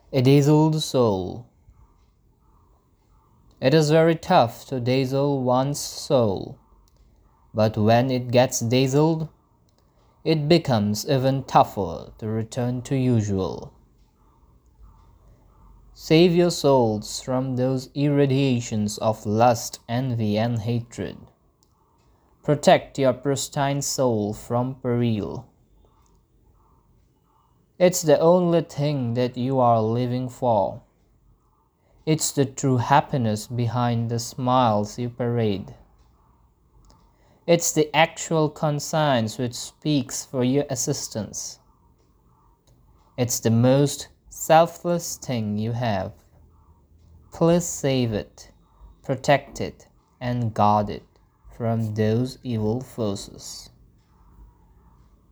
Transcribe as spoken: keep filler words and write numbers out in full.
A dazzled soul. It is very tough to dazzle one's soul, but when it gets dazzled, it becomes even tougher to return to usual. Save your souls from those irradiations of lust, envy, and hatred. Protect your pristine soul from peril. It's the only thing that you are living for. It's the true happiness behind the smiles you parade. It's the actual conscience which speaks for your assistance. It's the most selfless thing you have. Please save it, protect it, and guard it from those evil forces.